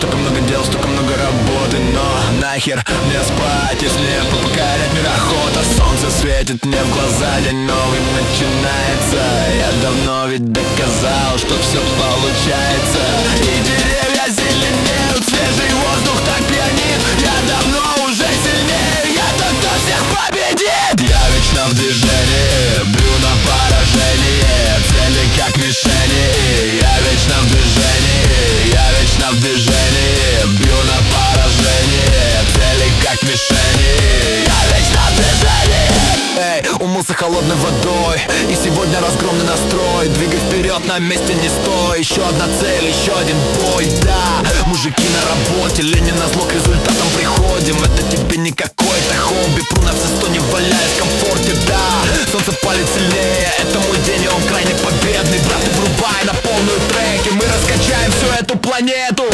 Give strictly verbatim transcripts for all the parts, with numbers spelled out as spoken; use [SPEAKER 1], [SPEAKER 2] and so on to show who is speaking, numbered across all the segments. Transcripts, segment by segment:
[SPEAKER 1] Столько много дел, столько много работы, но нахер мне спать, если не покорять мир охота. Солнце светит мне в глаза, день новый начинается. Я давно ведь доказал, что все получается. И деревья зеленеют, свежий воздух так пьянит. Я давно уже сильнее, я тот, кто всех победит. Я вечно в движении, бью на поражение. Цели как мишени. Я вечно в движении, я вечно в движении. Бью на поражение. Цели как мишени. Я вечно в движении. Эй, умылся холодной водой, и сегодня разгромный настрой. Двигай вперед, на месте не стой. Еще одна цель, еще один бой. Да, мужики на работе, лень на зло к результатам приходим. Это тебе не какое-то хобби. Пру на все сто, не валяясь в комфорте. Да, солнце палит сильнее, это мой день, и он крайне победный. Брат, ты врубай на полную треки, мы раскачаем всю эту планету.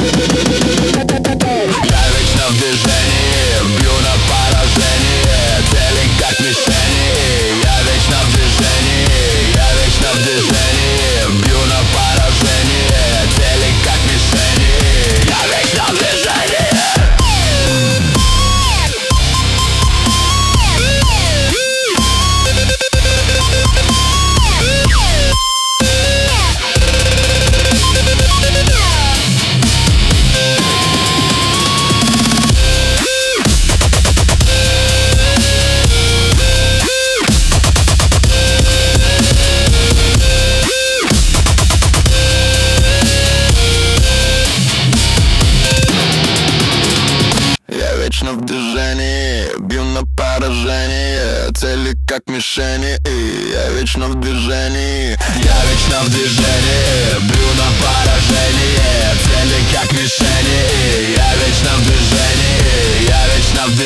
[SPEAKER 1] Я вечно в движении, бью на поражение. Цели как мишени. Я вечно в движении, я вечно в движении. Бью на поражение. Цели как мишени. Я вечно в движении. Вечно в движении, бью на поражение. Цели как мишени. И я вечно в движении, я вечно в движении. Бью на поражение. Цели как мишени. Я вечно в движении, я вечно в